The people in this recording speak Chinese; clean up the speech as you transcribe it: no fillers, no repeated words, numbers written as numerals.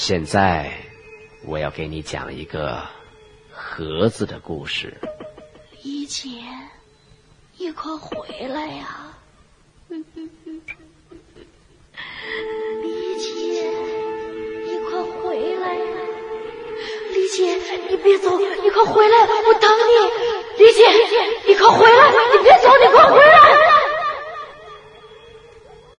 现在我要给你讲一个盒子的故事。 李姐，你快回来呀！李姐，你快回来呀！李姐，你别走，你快回来，我等你。李姐，你快回来，你别走，你快回来。